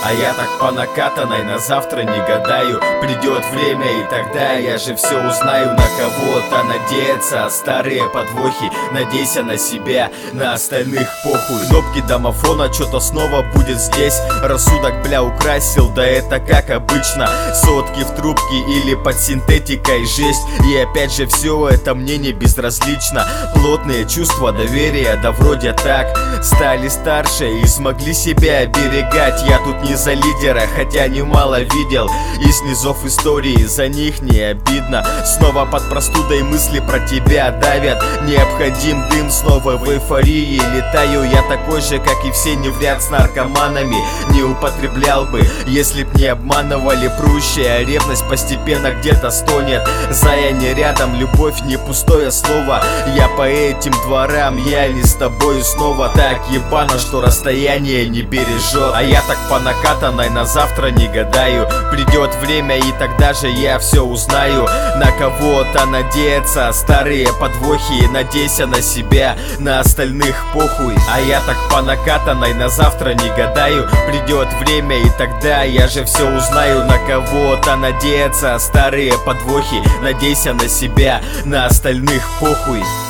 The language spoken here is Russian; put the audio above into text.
А я так по накатанной на завтра не гадаю. Придет время, и тогда я же все узнаю. На кого-то надеяться, а старые подвохи. Надейся на себя, на остальных похуй. Кнопки домофона, что-то снова будет здесь. Рассудок, бля, украсил, да это как обычно. Сотки в трубке или под синтетикой жесть. И опять же все это мне не безразлично. Плотные чувства доверия, да вроде так. Стали старше и смогли себя оберегать. Я тут не за лидера, хотя немало видел из низов истории, за них не обидно. Снова под простудой мысли про тебя давят. Необходим дым, снова в эйфории летаю. Я такой же, как и все, не в ряд с наркоманами. Не употреблял бы, если б не обманывали прущая ревность постепенно где-то стонет. Зая не рядом, любовь не пустое слово. Я по этим дворам, я ли с тобою снова. Так ебано, что расстояние не бережет. А я так по накатанной на завтра не гадаю. Придет время, и тогда же я все узнаю. На кого-то надеяться, а старые подвохи. Надейся на себя, на остальных похуй. А я так по накатанной на завтра не гадаю. Придет время, и тогда я же все узнаю. На кого-то надеяться, а старые подвохи. Надейся на себя, на остальных похуй.